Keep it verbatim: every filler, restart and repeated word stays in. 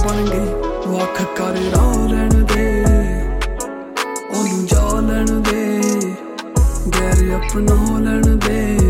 बन गई वख कर राह लैण दे ओनू जा लैण दे गैर अपना लैण दे